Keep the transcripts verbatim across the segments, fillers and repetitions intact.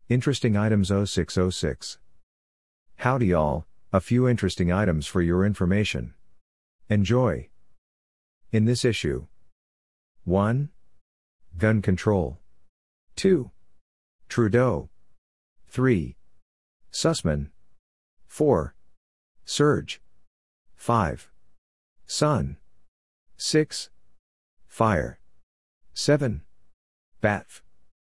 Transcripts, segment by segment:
Interesting items oh six oh six. Howdy y'all, a few interesting items for your information. Enjoy. In this issue: one. Gun control. two. Trudeau. three. Sussman. four. Surge. five. Sun. six. Fire. seven. B A T F.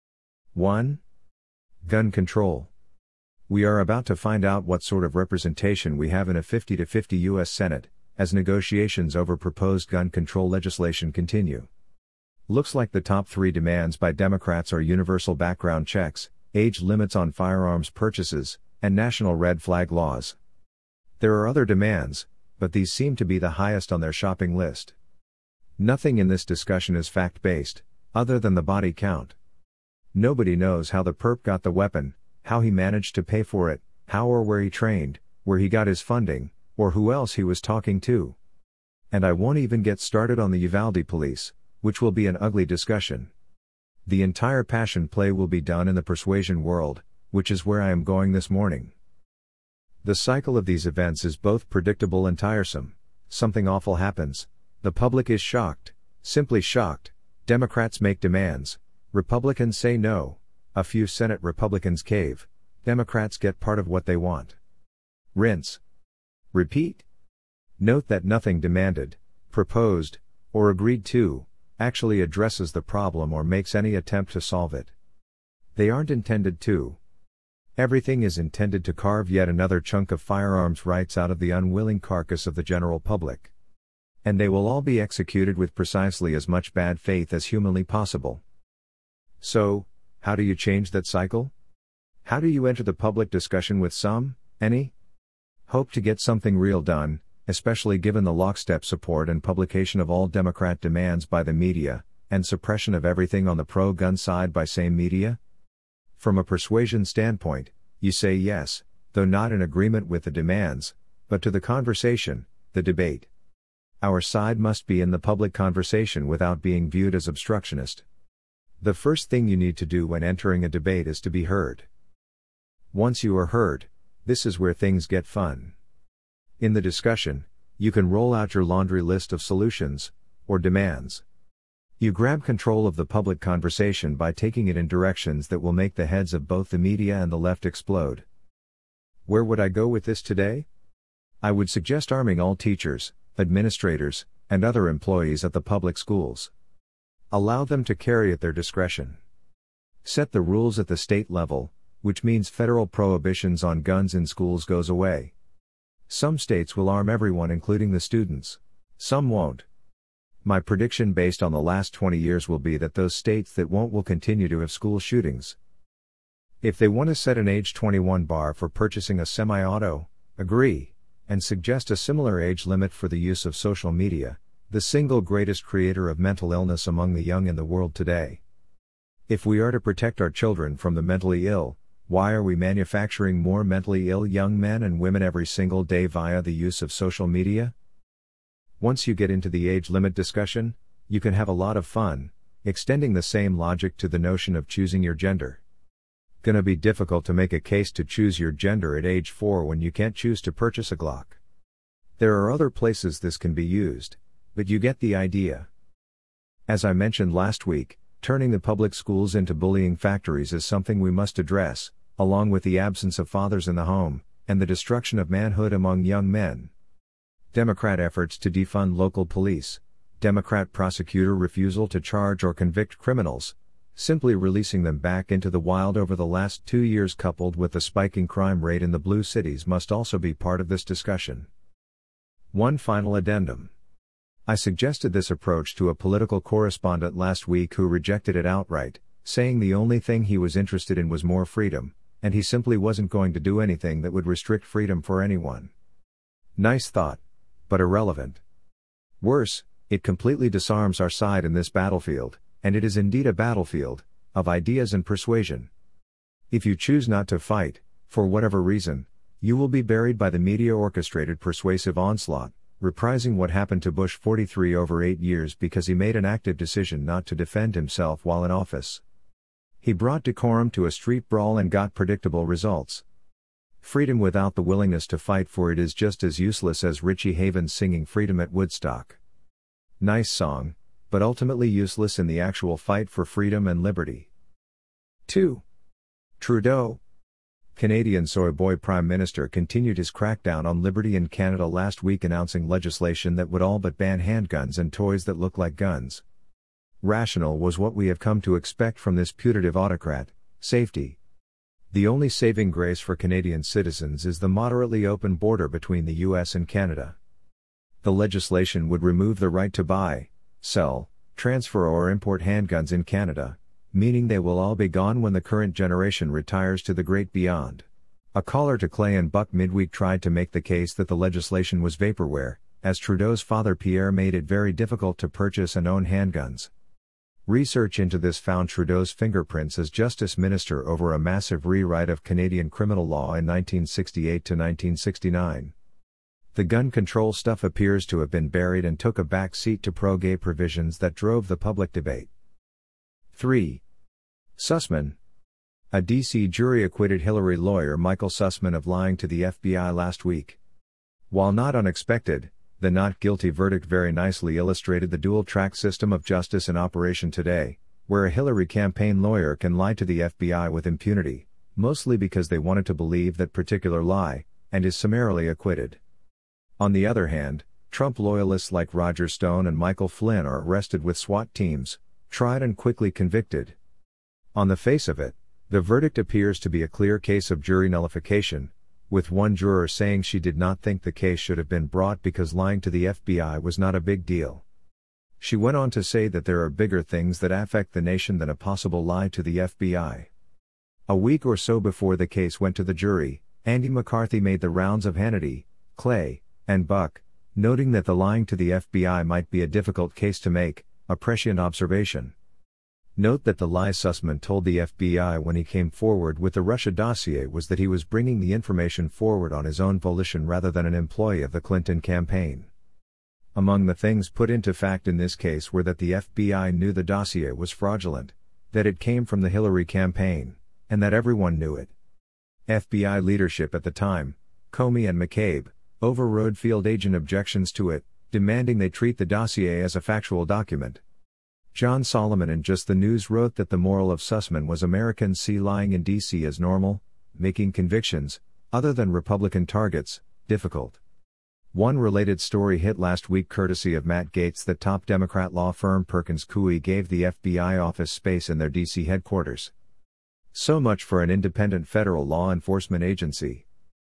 one. Gun control. We are about to find out what sort of representation we have in a fifty to fifty U S Senate, as negotiations over proposed gun control legislation continue. Looks like the top three demands by Democrats are universal background checks, age limits on firearms purchases, and national red flag laws. There are other demands, but these seem to be the highest on their shopping list. Nothing in this discussion is fact-based, other than the body count. Nobody knows how the perp got the weapon, how he managed to pay for it, how or where he trained, where he got his funding, or who else he was talking to. And I won't even get started on the Uvalde police, which will be an ugly discussion. The entire passion play will be done in the persuasion world, which is where I am going this morning. The cycle of these events is both predictable and tiresome. Something awful happens. The public is shocked, simply shocked. Democrats make demands. Republicans say no. A few Senate Republicans cave. Democrats get part of what they want. Rinse. Repeat. Note that nothing demanded, proposed, or agreed to actually addresses the problem or makes any attempt to solve it. They aren't intended to. Everything is intended to carve yet another chunk of firearms rights out of the unwilling carcass of the general public. And they will all be executed with precisely as much bad faith as humanly possible. So, how do you change that cycle? How do you enter the public discussion with some, any, hope to get something real done, especially given the lockstep support and publication of all Democrat demands by the media, and suppression of everything on the pro-gun side by same media? From a persuasion standpoint, you say yes, though not in agreement with the demands, but to the conversation, the debate. Our side must be in the public conversation without being viewed as obstructionist. The first thing you need to do when entering a debate is to be heard. Once you are heard, this is where things get fun. In the discussion, you can roll out your laundry list of solutions, or demands. You grab control of the public conversation by taking it in directions that will make the heads of both the media and the left explode. Where would I go with this today? I would suggest arming all teachers, administrators, and other employees at the public schools. Allow them to carry at their discretion. Set the rules at the state level, which means federal prohibitions on guns in schools goes away. Some states will arm everyone including the students. Some won't. My prediction based on the last twenty years will be that those states that won't will continue to have school shootings. If they want to set an age twenty-one bar for purchasing a semi-auto, agree, and suggest a similar age limit for the use of social media, the single greatest creator of mental illness among the young in the world today. If we are to protect our children from the mentally ill, why are we manufacturing more mentally ill young men and women every single day via the use of social media? Once you get into the age limit discussion, you can have a lot of fun, extending the same logic to the notion of choosing your gender. Gonna be difficult to make a case to choose your gender at age four when you can't choose to purchase a Glock. There are other places this can be used, but you get the idea. As I mentioned last week, turning the public schools into bullying factories is something we must address, along with the absence of fathers in the home, and the destruction of manhood among young men. Democrat efforts to defund local police, Democrat prosecutor refusal to charge or convict criminals, simply releasing them back into the wild over the last two years coupled with the spiking crime rate in the blue cities must also be part of this discussion. One final addendum. I suggested this approach to a political correspondent last week who rejected it outright, saying the only thing he was interested in was more freedom, and he simply wasn't going to do anything that would restrict freedom for anyone. Nice thought, but irrelevant. Worse, it completely disarms our side in this battlefield, and it is indeed a battlefield, of ideas and persuasion. If you choose not to fight, for whatever reason, you will be buried by the media-orchestrated persuasive onslaught, reprising what happened to Bush forty-three over eight years because he made an active decision not to defend himself while in office. He brought decorum to a street brawl and got predictable results. Freedom without the willingness to fight for it is just as useless as Richie Havens singing Freedom at Woodstock. Nice song, but ultimately useless in the actual fight for freedom and liberty. two. Trudeau. Canadian soy boy Prime Minister continued his crackdown on liberty in Canada last week, announcing legislation that would all but ban handguns and toys that look like guns. Rational was what we have come to expect from this putative autocrat: safety. The only saving grace for Canadian citizens is the moderately open border between the U S and Canada. The legislation would remove the right to buy, sell, transfer or import handguns in Canada, meaning they will all be gone when the current generation retires to the great beyond. A caller to Clay and Buck midweek tried to make the case that the legislation was vaporware, as Trudeau's father Pierre made it very difficult to purchase and own handguns. Research into this found Trudeau's fingerprints as Justice Minister over a massive rewrite of Canadian criminal law in nineteen sixty-eight to nineteen sixty-nine. The gun control stuff appears to have been buried and took a back seat to pro-gay provisions that drove the public debate. three. Sussman. A D C jury acquitted Hillary lawyer Michael Sussman of lying to the F B I last week. While not unexpected, the not guilty verdict very nicely illustrated the dual-track system of justice in operation today, where a Hillary campaign lawyer can lie to the F B I with impunity, mostly because they wanted to believe that particular lie, and is summarily acquitted. On the other hand, Trump loyalists like Roger Stone and Michael Flynn are arrested with SWAT teams, tried and quickly convicted. On the face of it, the verdict appears to be a clear case of jury nullification, with one juror saying she did not think the case should have been brought because lying to the F B I was not a big deal. She went on to say that there are bigger things that affect the nation than a possible lie to the F B I. A week or so before the case went to the jury, Andy McCarthy made the rounds of Hannity, Clay, and Buck, noting that the lying to the F B I might be a difficult case to make, a prescient observation. Note that the lie Sussman told the F B I when he came forward with the Russia dossier was that he was bringing the information forward on his own volition rather than an employee of the Clinton campaign. Among the things put into fact in this case were that the F B I knew the dossier was fraudulent, that it came from the Hillary campaign, and that everyone knew it. F B I leadership at the time, Comey and McCabe, overrode field agent objections to it, demanding they treat the dossier as a factual document. John Solomon in Just the News wrote that the moral of Sussman was Americans see lying in D C as normal, making convictions, other than Republican targets, difficult. One related story hit last week courtesy of Matt Gaetz that top Democrat law firm Perkins Coie gave the F B I office space in their D C headquarters. So much for an independent federal law enforcement agency.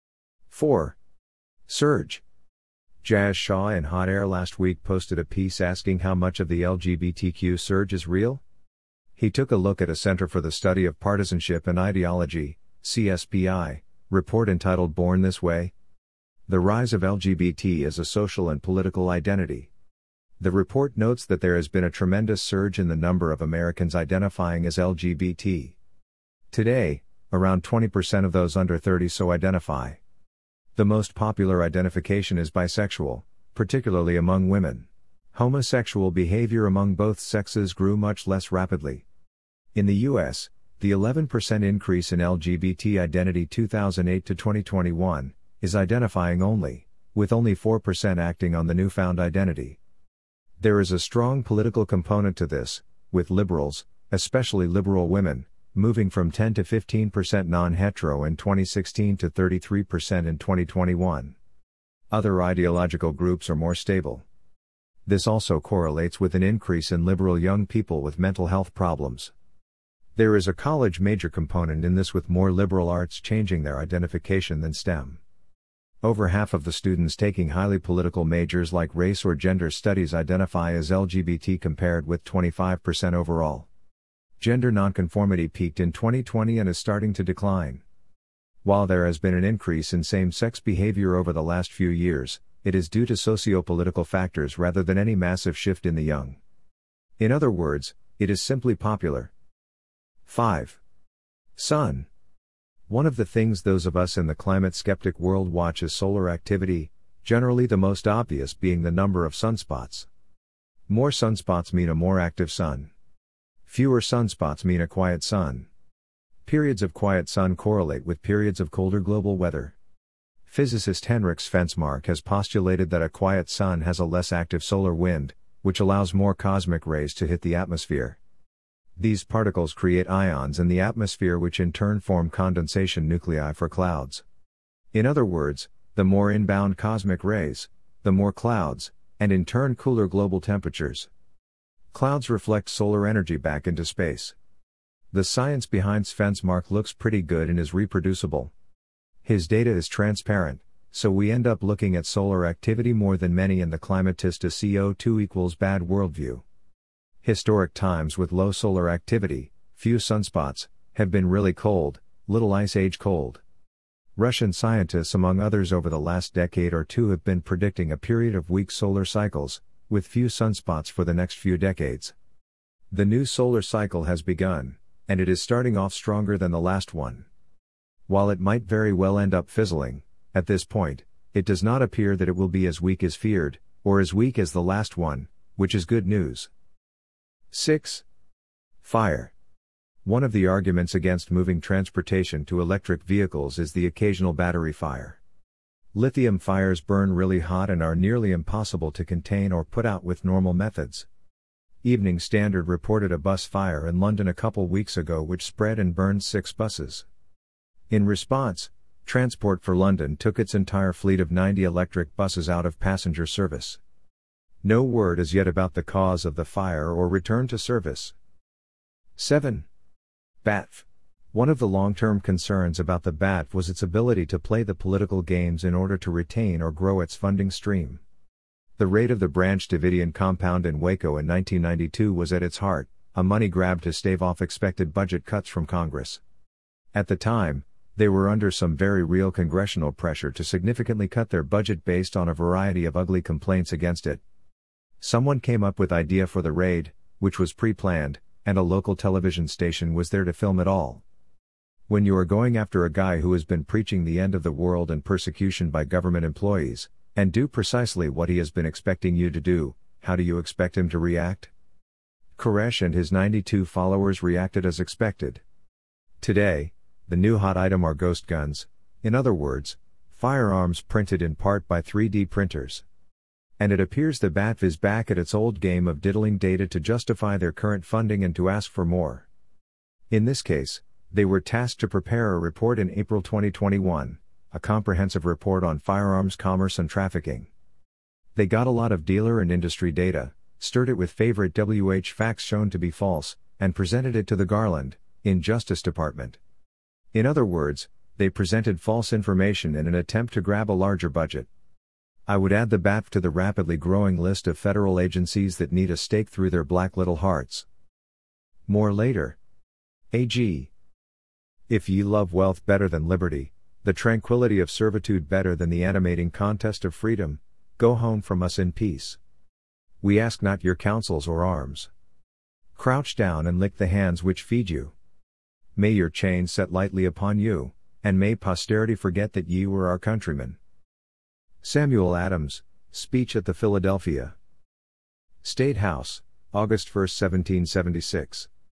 four. Surge. Jazz Shaw in Hot Air last week posted a piece asking how much of the L G B T Q surge is real. He took a look at a Center for the Study of Partisanship and Ideology, C S P I, report entitled Born This Way? The Rise of L G B T as a Social and Political Identity. The report notes that there has been a tremendous surge in the number of Americans identifying as L G B T. Today, around twenty percent of those under thirty so identify. The most popular identification is bisexual, particularly among women. Homosexual behavior among both sexes grew much less rapidly. In the U S, the eleven percent increase in L G B T identity two thousand eight to twenty twenty-one is identifying only, with only four percent acting on the newfound identity. There is a strong political component to this, with liberals, especially liberal women, moving from ten to fifteen percent non-hetero in twenty sixteen to thirty-three percent in twenty twenty-one. Other ideological groups are more stable. This also correlates with an increase in liberal young people with mental health problems. There is a college major component in this, with more liberal arts changing their identification than STEM. Over half of the students taking highly political majors like race or gender studies identify as L G B T compared with twenty-five percent overall. Gender nonconformity peaked in twenty twenty and is starting to decline. While there has been an increase in same-sex behavior over the last few years, it is due to socio-political factors rather than any massive shift in the young. In other words, it is simply popular. five. Sun. One of the things those of us in the climate skeptic world watch is solar activity, generally the most obvious being the number of sunspots. More sunspots mean a more active sun. Fewer sunspots mean a quiet sun. Periods of quiet sun correlate with periods of colder global weather. Physicist Henrik Svensmark has postulated that a quiet sun has a less active solar wind, which allows more cosmic rays to hit the atmosphere. These particles create ions in the atmosphere, which in turn form condensation nuclei for clouds. In other words, the more inbound cosmic rays, the more clouds, and in turn cooler global temperatures. Clouds reflect solar energy back into space. The science behind Svensmark looks pretty good and is reproducible. His data is transparent, so we end up looking at solar activity more than many in the climatista C O two equals bad worldview. Historic times with low solar activity, few sunspots, have been really cold, little ice age cold. Russian scientists among others over the last decade or two have been predicting a period of weak solar cycles, with few sunspots for the next few decades. The new solar cycle has begun, and it is starting off stronger than the last one. While it might very well end up fizzling, at this point, it does not appear that it will be as weak as feared, or as weak as the last one, which is good news. six. Fire. One of the arguments against moving transportation to electric vehicles is the occasional battery fire. Lithium fires burn really hot and are nearly impossible to contain or put out with normal methods. Evening Standard reported a bus fire in London a couple weeks ago which spread and burned six buses. In response, Transport for London took its entire fleet of ninety electric buses out of passenger service. No word as yet about the cause of the fire or return to service. seven. B A T F. One of the long-term concerns about the B A T F was its ability to play the political games in order to retain or grow its funding stream. The raid of the Branch Davidian compound in Waco in nineteen ninety-two was at its heart, a money grab to stave off expected budget cuts from Congress. At the time, they were under some very real congressional pressure to significantly cut their budget based on a variety of ugly complaints against it. Someone came up with the idea for the raid, which was pre-planned, and a local television station was there to film it all. When you are going after a guy who has been preaching the end of the world and persecution by government employees, and do precisely what he has been expecting you to do, how do you expect him to react? Koresh and his ninety-two followers reacted as expected. Today, the new hot item are ghost guns, in other words, firearms printed in part by three D printers. And it appears the B A T F is back at its old game of diddling data to justify their current funding and to ask for more. In this case, they were tasked to prepare a report in April twenty twenty-one, a comprehensive report on firearms commerce and trafficking. They got a lot of dealer and industry data, stirred it with favorite W H facts shown to be false, and presented it to the Garland, in Justice Department. In other words, they presented false information in an attempt to grab a larger budget. I would add the B A T F to the rapidly growing list of federal agencies that need a stake through their black little hearts. More later. A G. If ye love wealth better than liberty, the tranquility of servitude better than the animating contest of freedom, go home from us in peace. We ask not your counsels or arms. Crouch down and lick the hands which feed you. May your chains set lightly upon you, and may posterity forget that ye were our countrymen. Samuel Adams, Speech at the Philadelphia State House, August first, seventeen seventy-six.